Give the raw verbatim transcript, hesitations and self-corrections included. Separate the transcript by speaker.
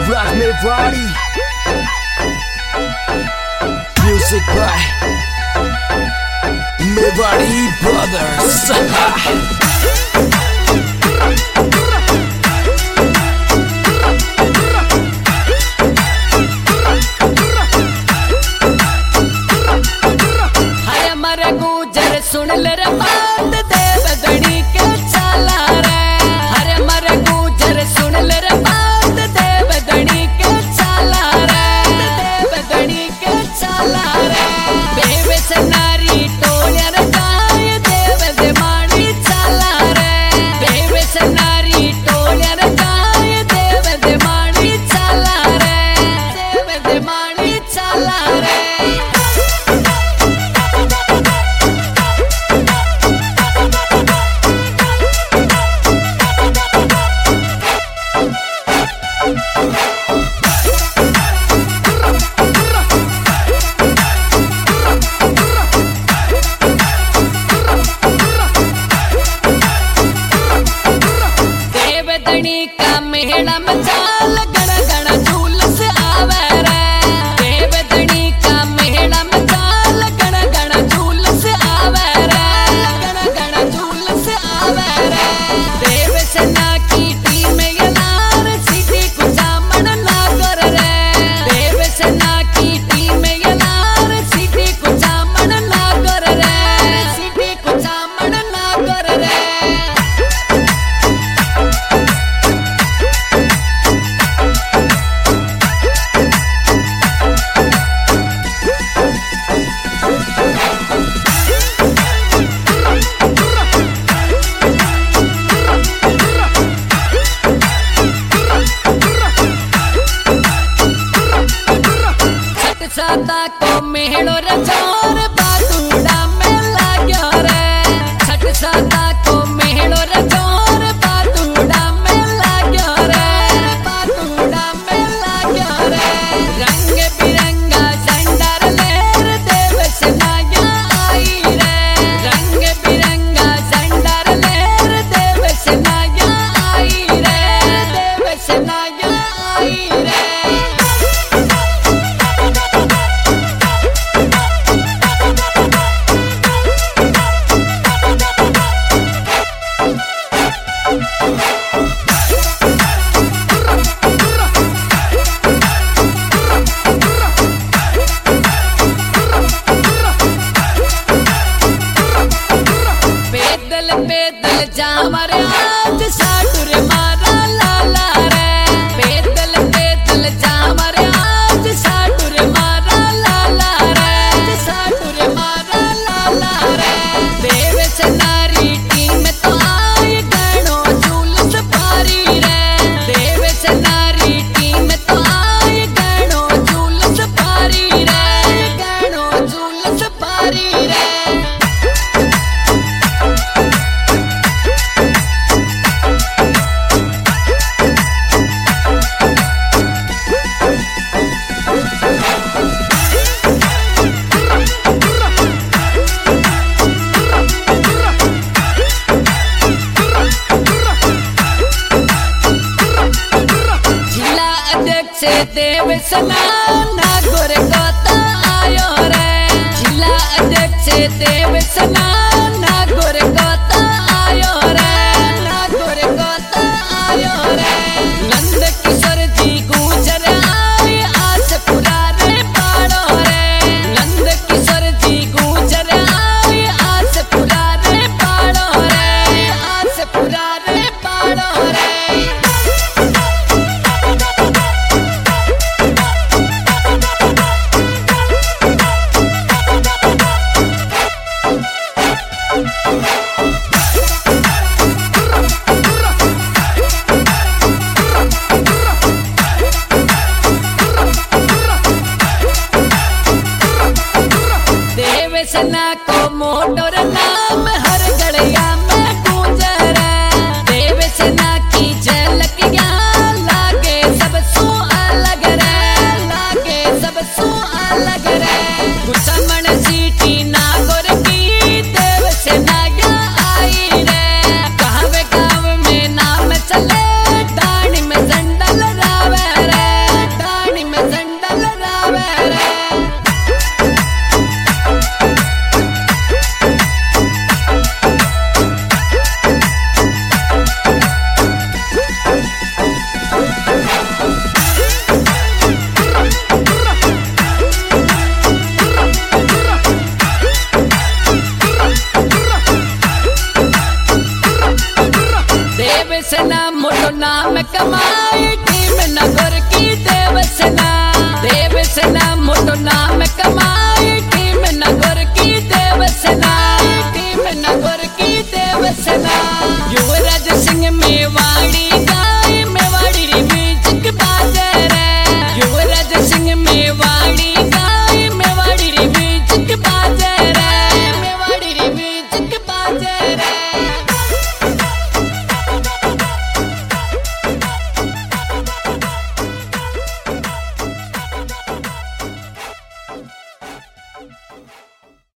Speaker 1: Rock me body. Music by Mewari Brothers.
Speaker 2: सुन ले रे बात देव गणी के चला रे हरे मर गुजर सुन ले रे बात देव गणी के चला रे देव गणी के चला रे बेवे से नारी टोलिया रे गाय देव दे माणी चला रे बेवे से नारी टोलिया रे गाय देव दे माणी चला रे देव दे माणी चला रे देवदनी का मेहड़ा मचाल गण गण झूलस आवे रे देवदनी का मेहड़ा मचाल गण गण झूलस आवे रे गण गण झूलस आवे रे देव सेना की टीम यलार सीधी कुचामण ना कर रे देव सेना की टीम यलार सीधी कुचामण ना कर रे सीधी कुचामण ना कर रे साता को मेहड़ो रचोर बातूड़ा में लाग्यो रे छठ साता को मेहड़ो रचोर बातूड़ा में लाग्यो रे बातूड़ा में लाग्यो रे रंग बिरंगा झंडा लेर देव सेनाया आई रे रंग बिरंगा झंडा लेर देव सेनाया आई रे देव सेनाया आई रे पैदल जामर आज साटुर मारा लाला रे पैदल पैदल जामर आज साटुर मारा लाला रे साटुर मारा लाला रे देव से नारी टीम तो आई गणो झूलस पारी रे देव से नारी टीम तो आई गणो झूलस पारी रे गणो झूलस पारी रे देव सना नागोर कोता आयो रे जिला अध्यक्ष देव सना नागोर कोता आयो रे नागोर कोता आयो रे नंद किशोर जी गुजर आए आस पुरारे पाड़ो रे नंद किशोर जी गुजर आए आस पुरारे पाड़ो रे आस पुरारे पाड़ो रे नाम कमाई टीम नगर की देवसेना देवसेना मोटो नाम कमाई टीम नगर की देवसेना टीम नगर की देवसेना युवराज